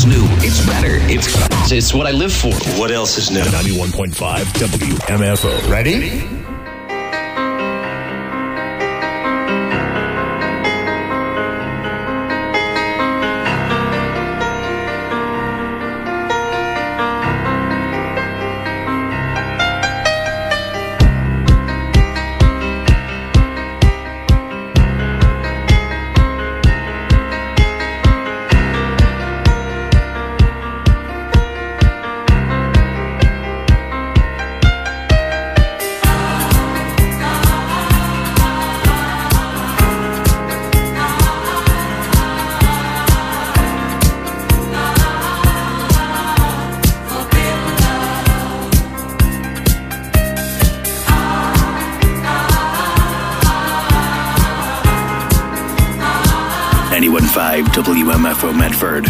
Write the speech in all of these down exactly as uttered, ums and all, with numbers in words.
It's new. It's better. It's it's what I live for. What else is new? ninety-one point five W M F O. Ready? ninety-one point five W M F O Medford.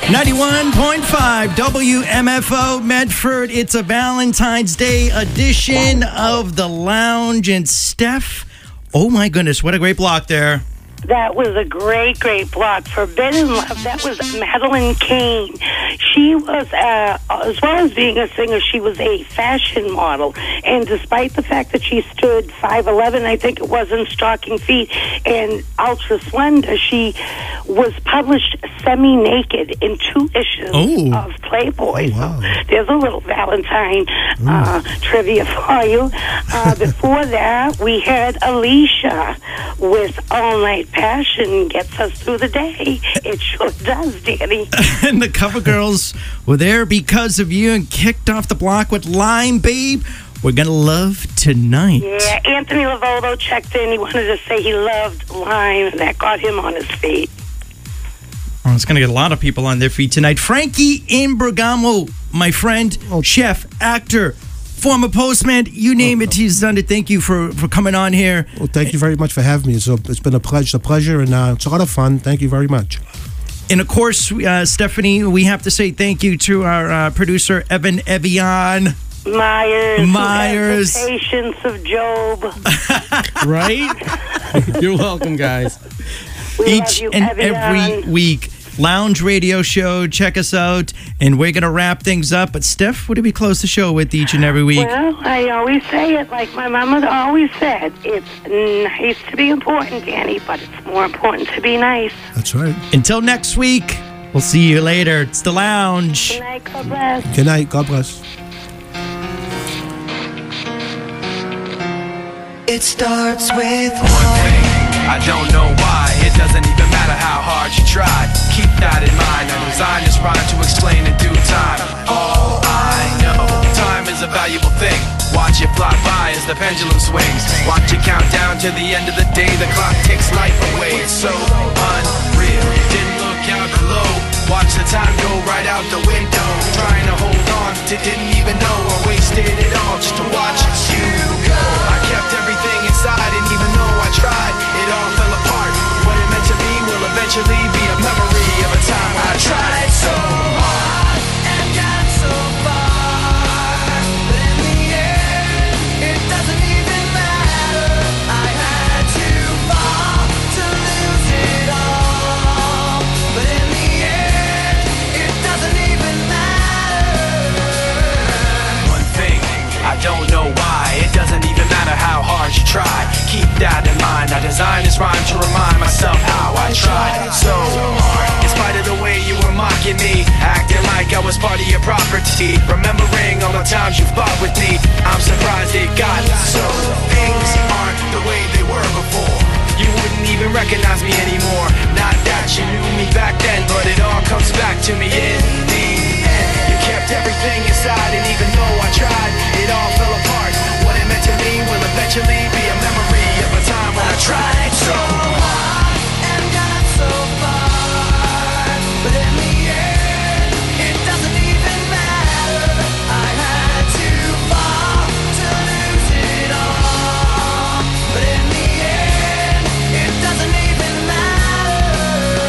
ninety-one point five W M F O Medford. It's a Valentine's Day edition of The Lounge. And Steph, oh my goodness, what a great block there. That was a great, great block. Forbidden Love, that was Madeline Kane. She was, uh, as well as being a singer, she was a fashion model. And despite the fact that she stood five eleven, I think it was, in stocking feet, and ultra slender, she was published semi-naked in two issues oh. of Playboy. Oh, wow. So there's a little Valentine uh, trivia for you. Uh, before that, we had Alicia with All Night Passion. Gets us through the day. It sure does, Danny. And the cover girls were there because of you and kicked off the block with Lime Babe. We're going to love tonight. Yeah, Anthony Lavoldo checked in. He wanted to say he loved Lime, and that got him on his feet. Oh, it's going to get a lot of people on their feet tonight. Frankie Imbrugamo, my friend, Oh. chef, actor, former postman, you name it, he's done it. Thank you for, for coming on here. Well, thank you very much for having me. It's, a, it's been a pleasure, a pleasure, and uh, it's a lot of fun. Thank you very much. And of course, uh, Stephanie, we have to say thank you to our uh, producer, Evan Evian. Myers. Myers. Who has the patience of Job. Right? You're welcome, guys. We Each love you, and Evian. every week. Lounge Radio Show. Check us out. And we're going to wrap things up. But Steph, what do we close the show with each and every week? Well, I always say it like my mama always said. It's nice to be important, Danny, but it's more important to be nice. That's right. Until next week, we'll see you later. It's The Lounge. Good night, God bless. Good night. God bless. It starts with One thing, I don't know why. It doesn't even matter how hard you try. Keep that in mind. I designed this rhyme to explain in due time. All I know, time is a valuable thing. Watch it fly by as the pendulum swings. Watch it count down to the end of the day. The clock takes life away. It's so unreal. Didn't look out below. Watch the time go right out the window. Trying to hold on to didn't even know I wasted it all just to watch you go. I kept everything inside, and even though I tried, it all fell apart. What it meant to be will eventually be a memory of a time I tried so hard and got so far, but in the end, it doesn't even matter. I had to fall to lose it all, but in the end, it doesn't even matter. One thing, I don't know why. It doesn't even matter how hard you try. Keep that in mind. I designed this rhyme to remind myself how I tried so hard. In spite of the way you were mocking me, acting like I was part of your property, remembering all the times you fought with me, I'm surprised it got so. Things aren't the way they were before. You wouldn't even recognize me anymore. Not that you knew me back then, but it all comes back to me in the end. You kept everything inside, and even though I tried, it all fell apart. What it meant to me will eventually be a memory of a time when I tried so hard and got so far, but in the end, it doesn't even matter. I had to fall to lose it all, but in the end, it doesn't even matter.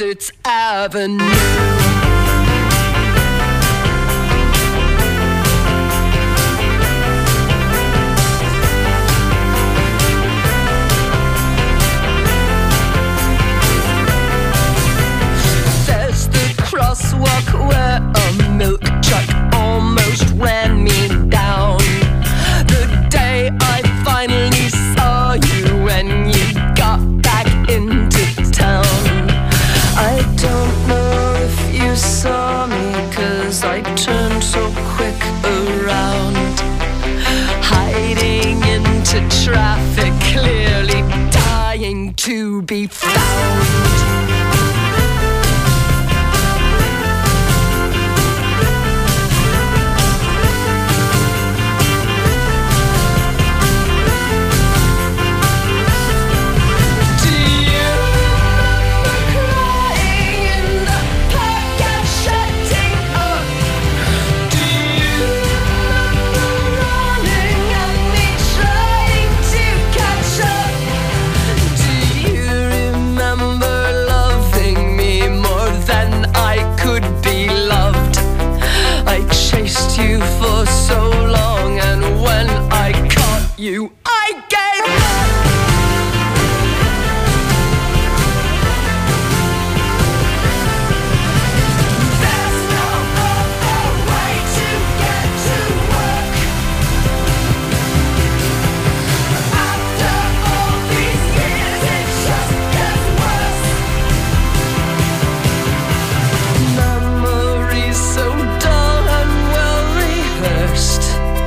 Massachusetts Avenue. Crosswalk where a milk truck almost ran me down. The day I finally saw you when you got back into town. I don't know if you saw me, 'cause I turned so quick around. Hiding into traffic, clearly dying to be found. You for so long, and when I caught you, I gave up. There's no other way to get to work. After all these years, it just gets worse. Memories so dull and first.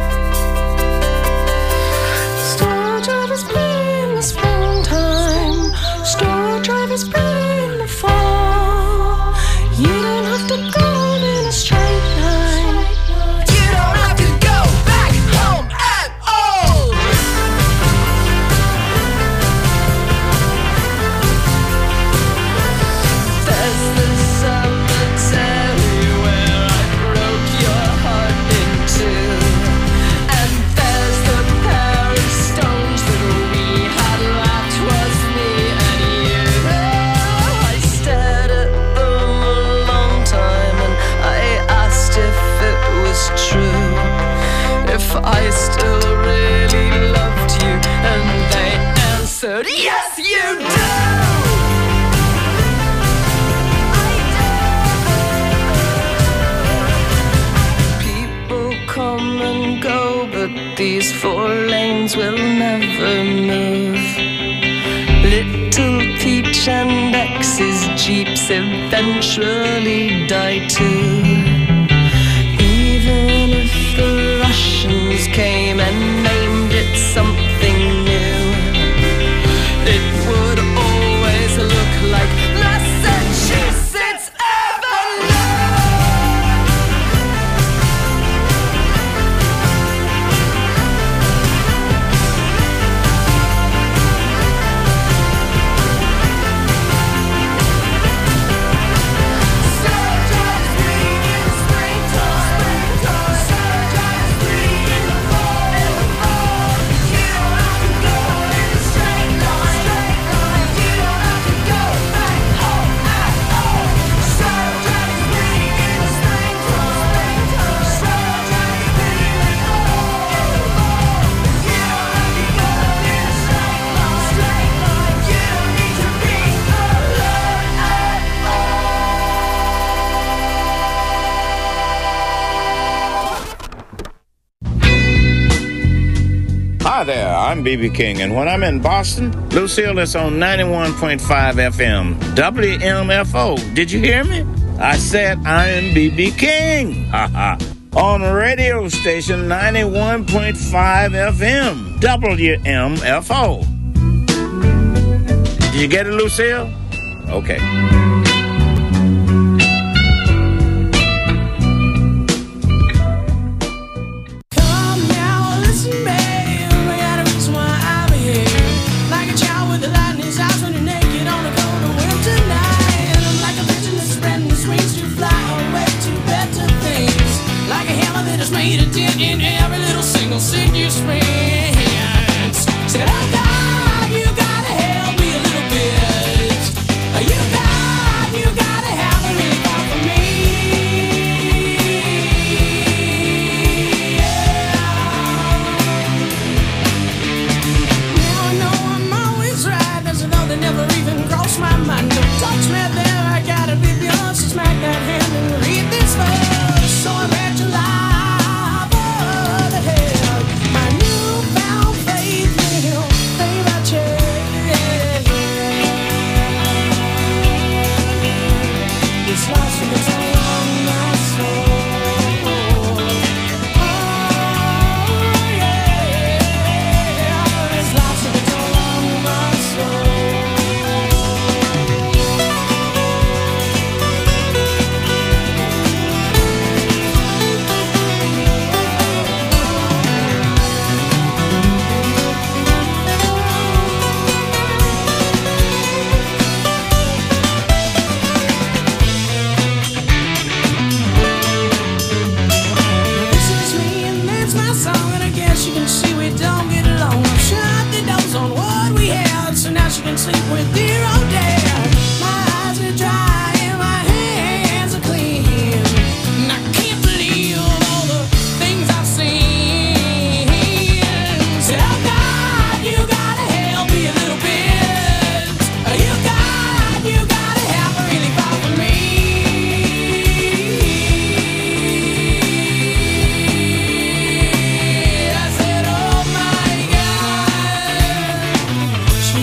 Store drivers play in the springtime. Store drivers play in the fall. You don't have to go in a straight line. You don't have to go back home at all. There's the cemetery where I broke your heart. And there's the pair of stones that we had left was me and you. I stared at them a long time, and I asked if it was true, if I still really loved you, and they answered, yes you do. Come and go, but these four lanes will never move. Little Peach and X's Jeeps eventually die too. Even if the Russians came and named it something new, it would always look like Massachusetts Avenue. Hi there, I'm B B King, and when I'm in Boston, Lucille is on ninety-one point five F M, W M F O. Did you hear me? I said I'm B B King. Ha ha. On radio station ninety-one point five F M, W M F O. Did you get it, Lucille? Okay. Made a dent in every little single city you spent. Said, oh God, you gotta help me a little bit. You got, you sleep with zero day. My eyes are dry and my hands are clean. And I can't believe all the things I've seen. Said, oh God, you gotta help me a little bit. You got, you gotta help me really far from me. I said, oh my God, she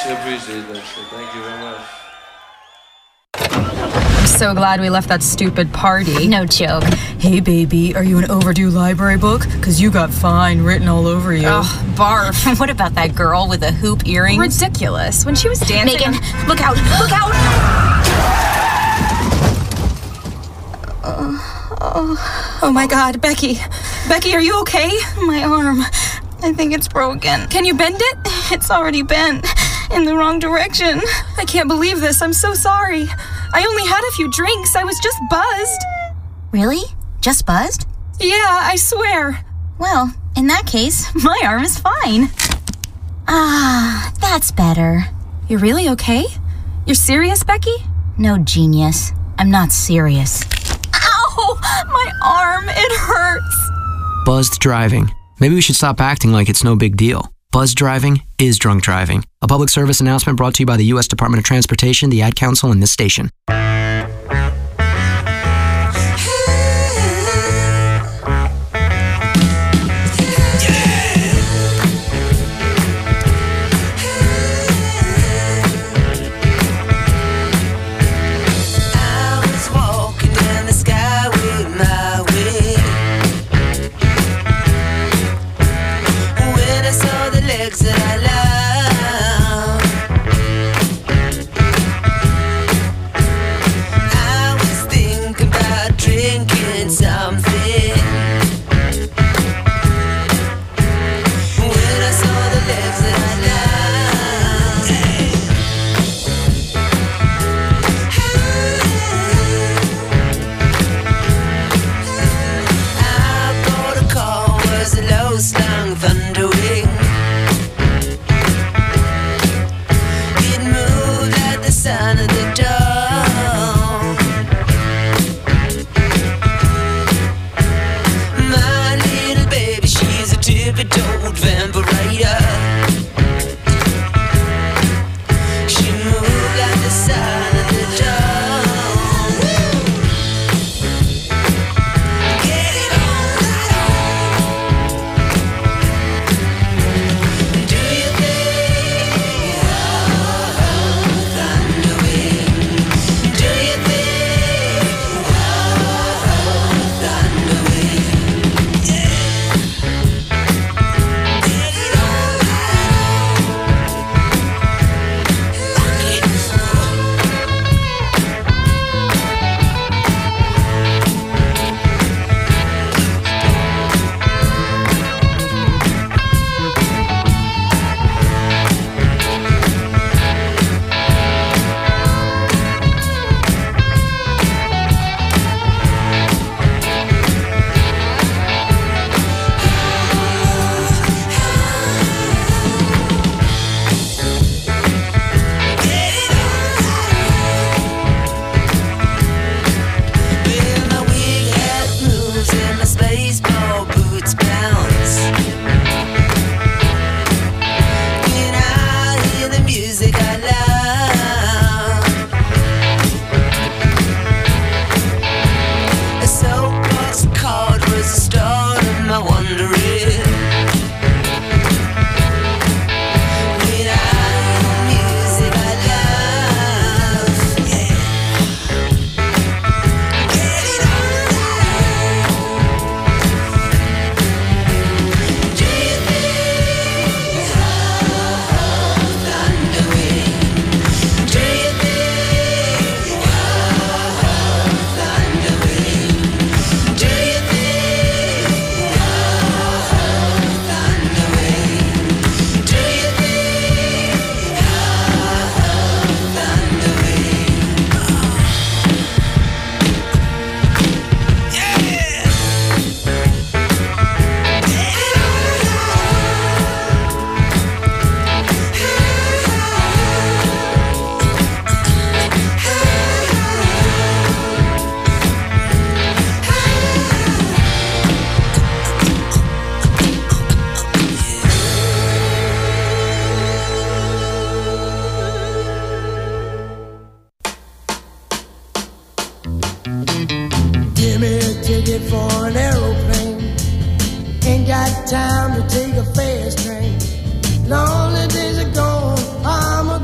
Much appreciate that shit. Thank you very much. I'm so glad we left that stupid party. No joke. Hey, baby, are you an overdue library book? Because you got fine written all over you. Ugh, barf. What about that girl with the hoop earrings? Ridiculous. When she was dancing... Megan, look out! Look out! Oh, oh, oh my God, Becky. Becky, are you okay? My arm. I think it's broken. Can you bend it? It's already bent. In the wrong direction. I can't believe this. I'm so sorry. I only had a few drinks. I was just buzzed. Really? Just buzzed? Yeah, I swear. Well, in that case, my arm is fine. Ah, that's better. You're really okay? You're serious, Becky? No, genius. I'm not serious. Ow! My arm, it hurts. Buzzed driving. Maybe we should stop acting like it's no big deal. Buzzed driving is drunk driving. A public service announcement brought to you by the U S Department of Transportation, the Ad Council, and this station. Time to take a fast train. Lonely days are gone. I'm a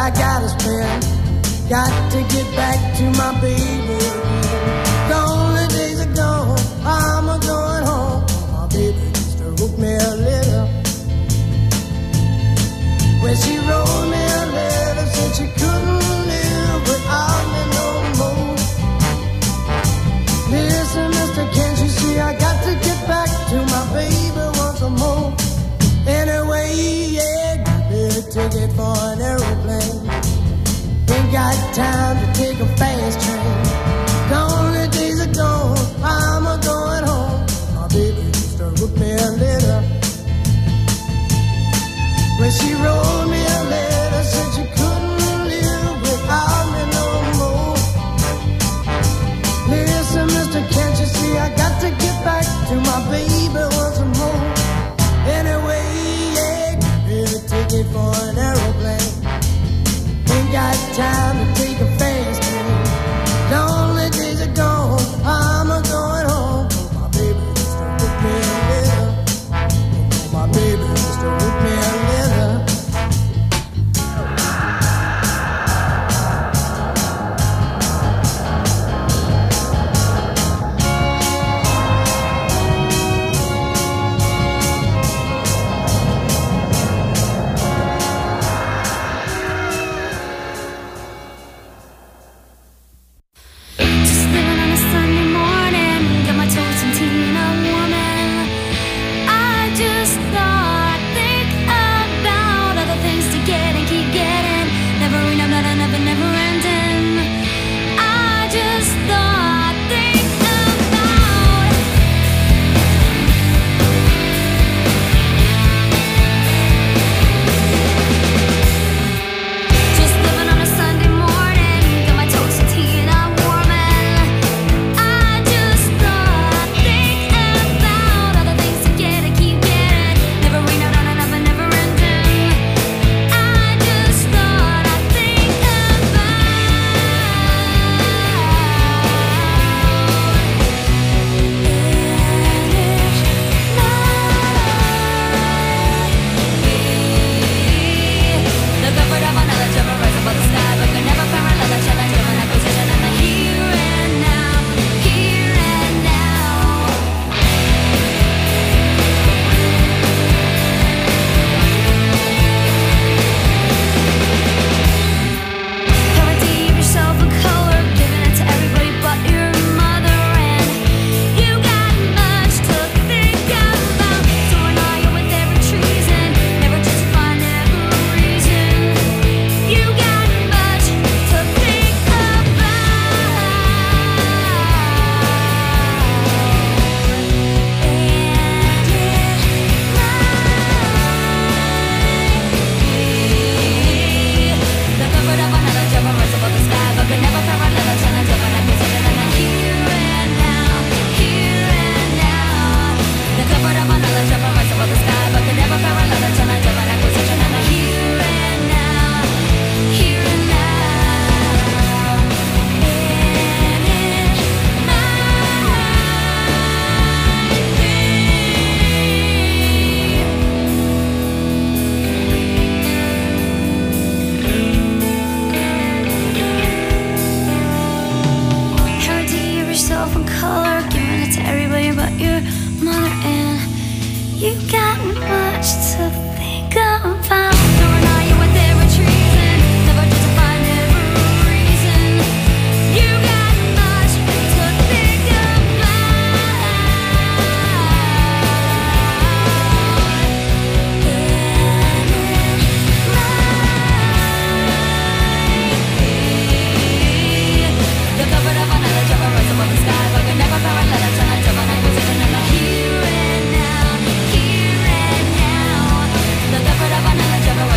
I gotta spend. Got to get back to my baby. The only days are gone, I'm a going home. My baby used to wrote me a letter. When she wrote me a letter, said she couldn't live without me no more. Listen, mister, can't you see I got to get back to my baby once more. Anyway, yeah, got me a ticket for an aeroplane. Ain't got time to take a fast train. The only days are gone, I'm a going home. My baby used to wrote me a letter. When she wrote me a letter, said she couldn't live without me no more. Listen, mister, can't you see I got to get back to my baby once more. Anyway, yeah, give me a ticket for an aeroplane. Ain't got time to take a fast train. The only days are gone, I'm a going home. My baby used to wrote me a letter. My baby used to wrote me a letter. Here and now, the cover of another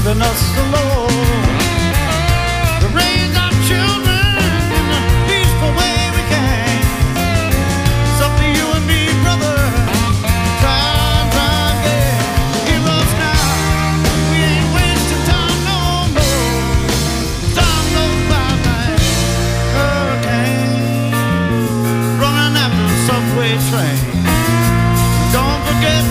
leaving us alone to raise our children in the peaceful way we can. It's up to you and me, brother. Try, try again. Hear us now. We ain't wasting time no more. Time goes by like hurricane running after the subway train. Don't forget.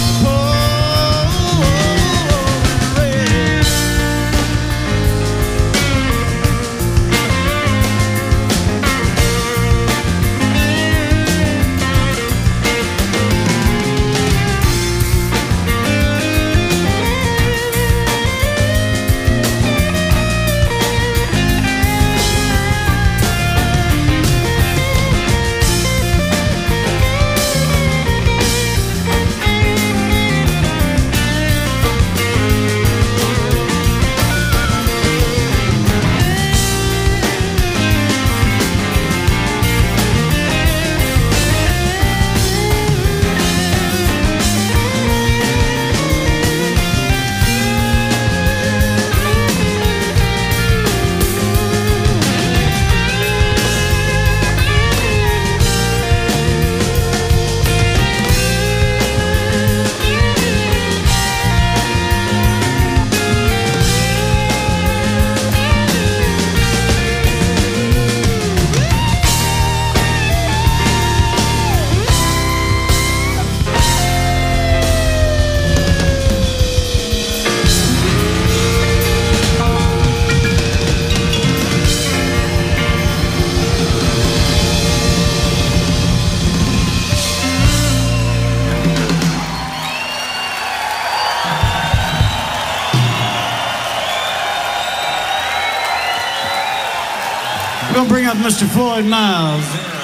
We're going to bring up Mister Floyd Miles.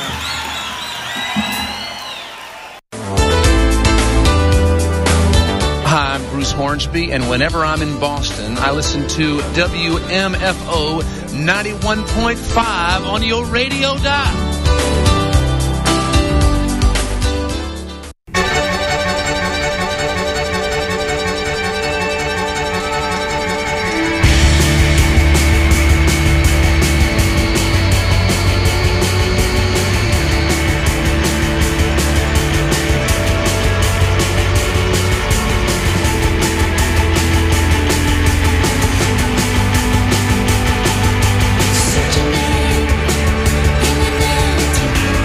Hi, I'm Bruce Hornsby, and whenever I'm in Boston, I listen to W M F O ninety-one point five on your radio dial. Such a man in the night.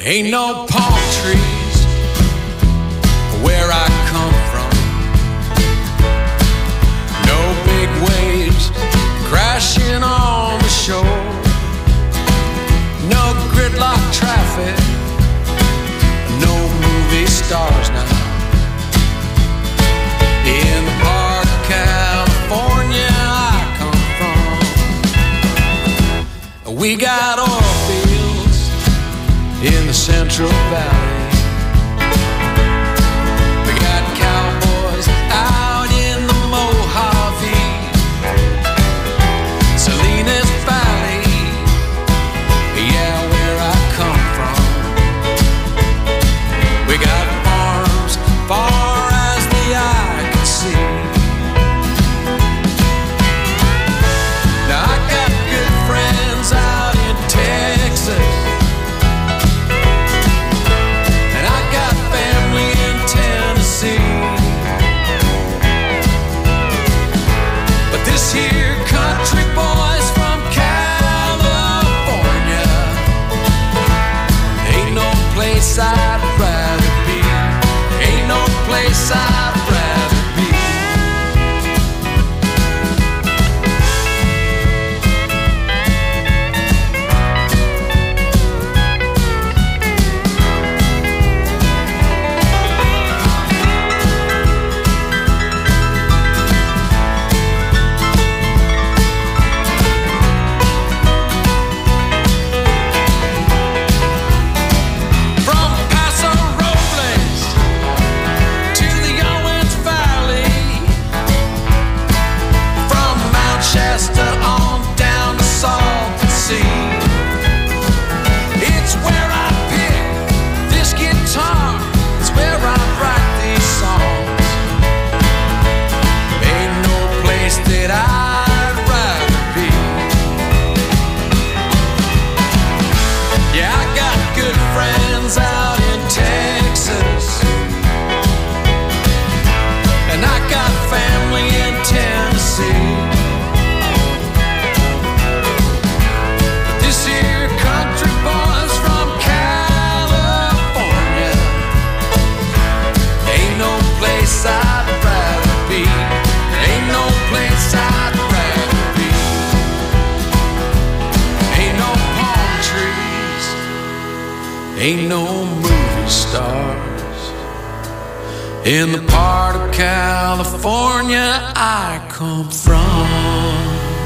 Ain't no palm trees where I come from. No big waves crashing on the shore. No gridlock traffic. No movie stars now. In the part of California I come from, we got oil fields in the Central Valley. We got cowboys out in the Mojave, Salinas Valley, yeah, where I come from. We got farms far as the eye can see. Now I got good friends out in Texas, and I got family in Tennessee. But this here country boy's from California. Ain't no place I'd rather be. Ain't no place I'd rather be. From Paso Robles to the Owens Valley, from Mount Shasta on down to Salton Sea. It's where I pick this guitar. It's where I write these songs. Ain't no place that I'd rather be. Yeah, I got good friends out in Texas, and I got family in Tennessee. But this here country boy's from California. Ain't no place I'd rather be. Ain't no place I'd rather be. Ain't no palm trees. Ain't no movie stars in the part of California I come from.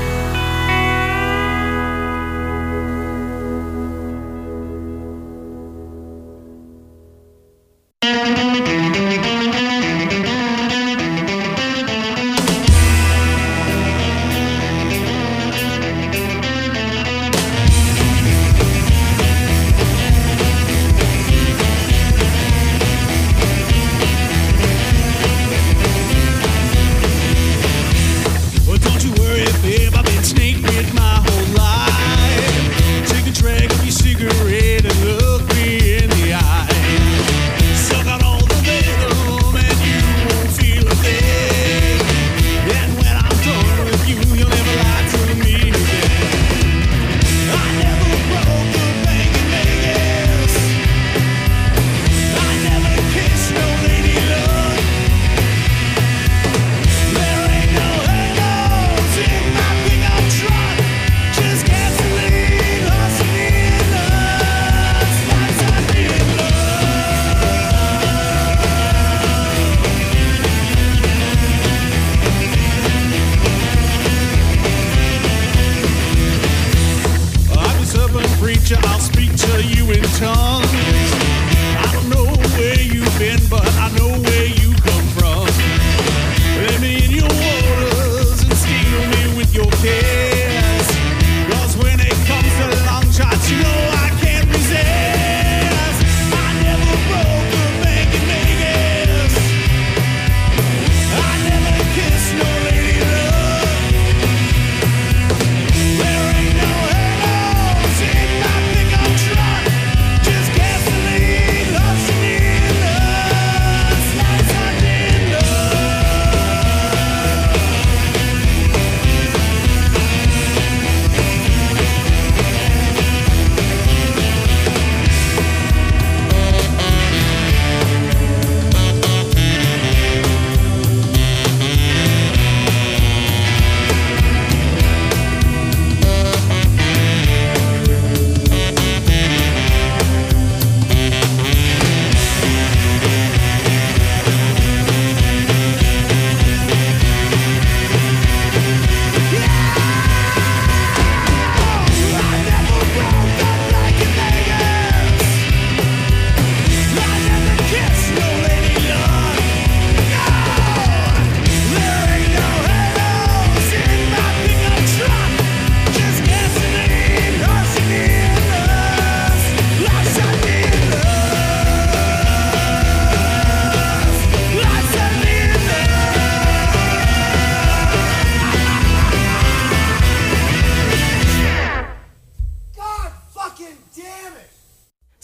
Well, don't you worry, babe, I've been snake bit my whole life. Take a drag of your cigarette and look me in the eye. Suck out all the venom and you won't feel a thing. And when I'm done with you, you'll never lie to me again. I never broke the bank in Vegas. I never kissed no lady love. There ain't no hang-ups in my pickup truck. Just gasoline hustling us. Once I did I'm a southern preacher, I'll speak to you in tongues. I don't know where you've been, but I know where you come from. Let me in your waters and steal me with your kiss. 'Cause when it comes to long shots, you know I can't resist. I never broke a bank in Vegas. I never kissed no lady love. There ain't no hang-ups in my pickup truck. Just get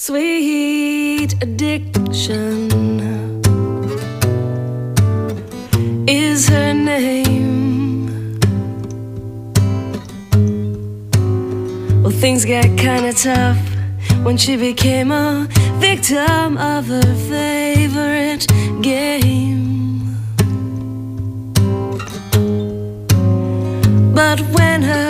Sweet addiction is her name. Well, things got kinda tough when she became a victim of her favorite game. But when her